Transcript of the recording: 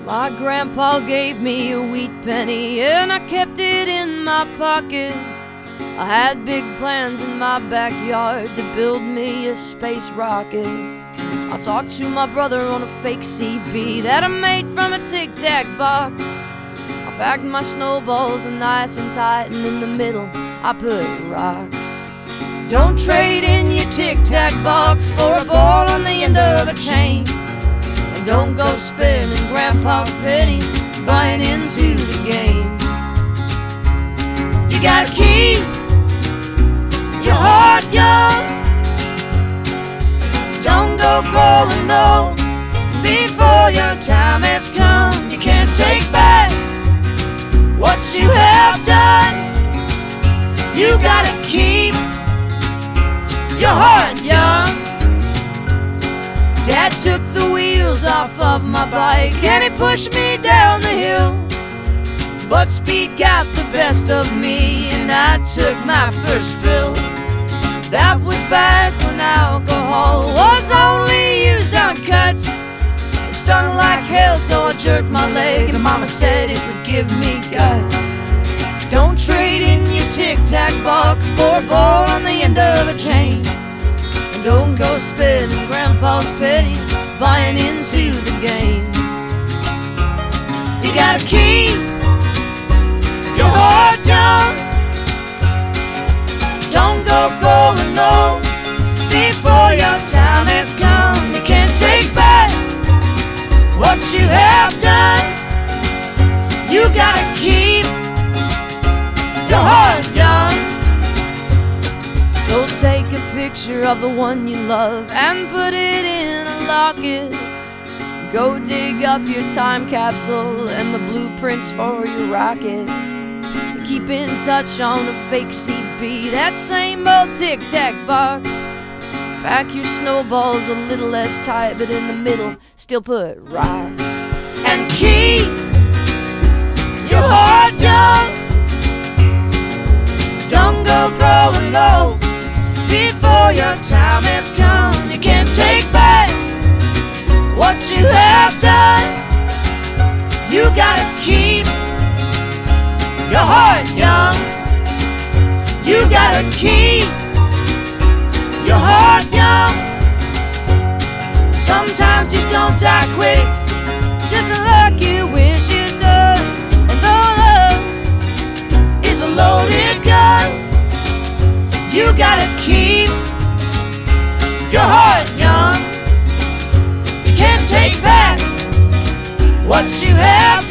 My grandpa gave me a wheat penny and I kept it in my pocket. I had big plans in my backyard to build me a space rocket. I talked to my brother on a fake CB that I made from a Tic Tac box. I packed my snowballs nice and tight, and in the middle I put rocks. Don't trade in your Tic Tac box for a ball on the end of a chain. And don't go spending grandpa's pennies buying into the game. You gotta keep your heart young. Don't go growing old before your time has come. You can't take back what you have done. You gotta keep your heart young. Dad took the wheels off of my bike and he pushed me down the hill, but speed got the best of me and I took my first spill. That was back when alcohol was only used on cuts. It stung like hell, so I jerked my leg and mama said it would give me guts. Don't trade in your Tic Tac box for a ball on the end of a chain. And don't go spending grandpa's pennies buying into the game. You gotta keep your heart young. Don't go growing old before your time has come. You can't take back what you have done. You gotta keep your heart young. So take a picture of the one you love and put it in a locket. Go dig up your time capsule and the blueprints for your rocket. Keep in touch on a fake CB, that same old Tic Tac box. Pack your snowballs a little less tight, but in the middle still put rocks. And keep your heart young. Don't go growing old before your time has come. You can't take back what you have done. You gotta keep your heart young. You gotta keep your heart young. Sometimes you don't die quick, just like you wish you'd done. And though love is a loaded gun, you gotta keep your heart young. You can't take back what you have